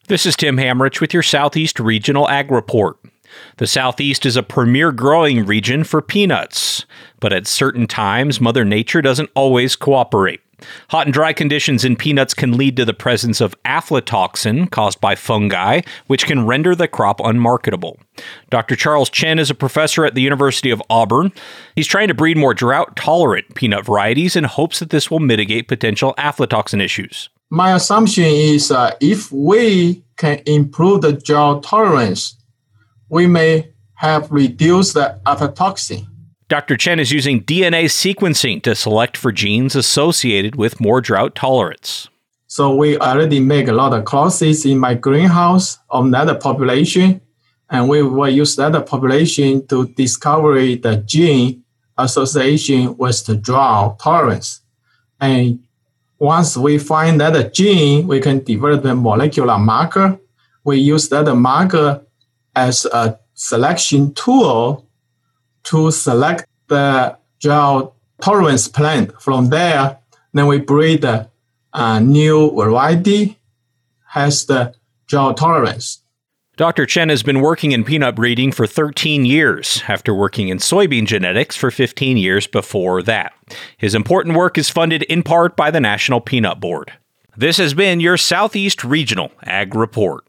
This is Tim Hamrich with your Southeast Regional Ag Report. The Southeast is a premier growing region for peanuts, but at certain times, Mother Nature doesn't always cooperate. Hot and dry conditions in peanuts can lead to the presence of aflatoxin caused by fungi, which can render the crop unmarketable. Dr. Charles Chen is a professor at the University of Auburn. He's trying to breed more drought-tolerant peanut varieties in hopes that this will mitigate potential aflatoxin issues. My assumption is if we can improve the drought tolerance, we may have reduced the aflatoxin. Dr. Chen is using DNA sequencing to select for genes associated with more drought tolerance. So we already make a lot of crosses in my greenhouse of that population, and we will use that population to discover the gene association with the drought tolerance. And once we find that gene, we can develop a molecular marker. We use that marker as a selection tool to select the drought tolerance plant. From there, then we breed a new variety has the drought tolerance. Dr. Chen has been working in peanut breeding for 13 years, after working in soybean genetics for 15 years before that. His important work is funded in part by the National Peanut Board. This has been your Southeast Regional Ag Report.